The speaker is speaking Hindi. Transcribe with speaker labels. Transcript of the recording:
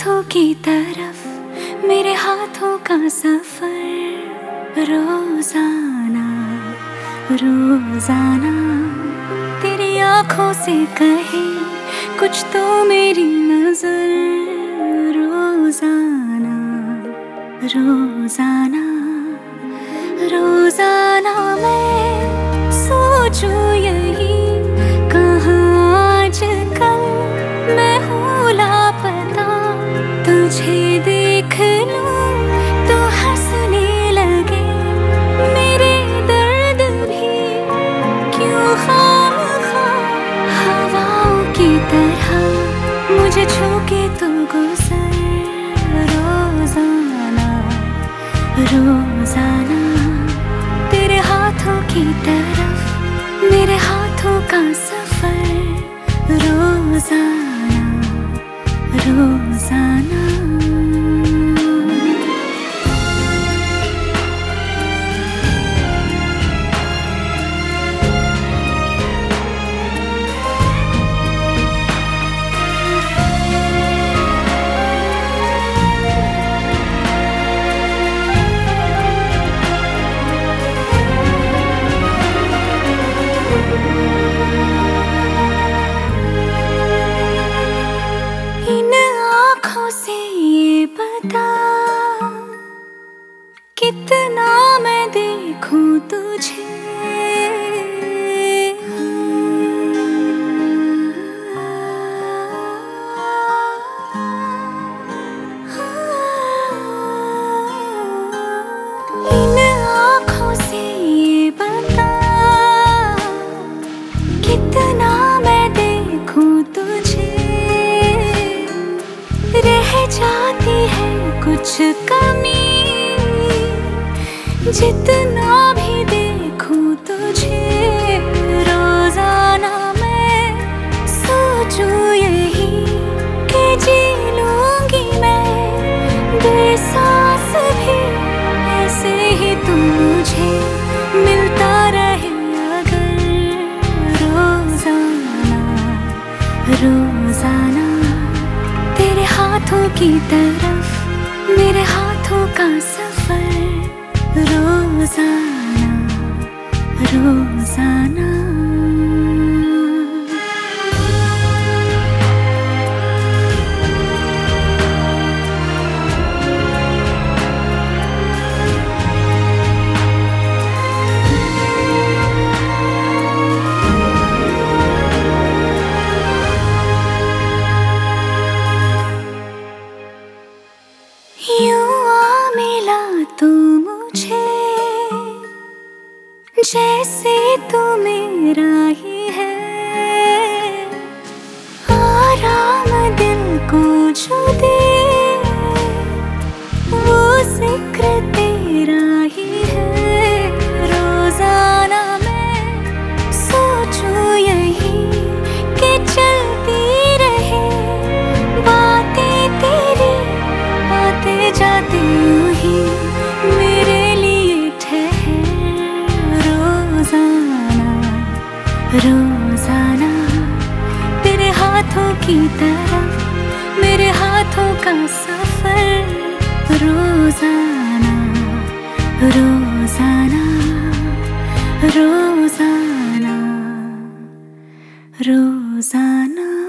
Speaker 1: हाथों की तरफ मेरे हाथों का सफर रोजाना रोजाना तेरी आंखों से कहे कुछ तो मेरी नजर रोजाना रोजाना रोजाना मैं सोचूं यही कहाँ आजकल मैं हूँ लापता तुझे देख लूं तो हंसने लगे मेरे दर्द भी क्यों खामखा हवाओं की तरह मुझे छू के तू गुजर रोजाना रोजाना तेरे हाथों की तरफ मेरे हाथों का सफर रोजाना रोजाना बता कितना मैं देखूं तुझे इन आँखों से ये बता कितना मैं देखूं तुझे रह जाती है कुछ कमी जितना भी देखूं तुझे रोजाना मैं सोचूं यही कि जी लूंगी मैं बेसास भी ऐसे ही तू मुझे मिलता रहे अगर रोजाना रोजाना तेरे हाथों की तरफ मेरे हाथों का सफर रोजाना रोजाना तू मुझे जैसे तू मेरा ही है आराम दिल को जो दे वो जिक्र तेरा ही है रोजाना मैं सोचूं यही कि चलती रहे बातें तेरी आते जाते यूं ही मेरे लिए ठहर रोजाना रोजाना तेरे हाथों की तरफ मेरे हाथों का सफर रोजाना रोजाना रोजाना रोजाना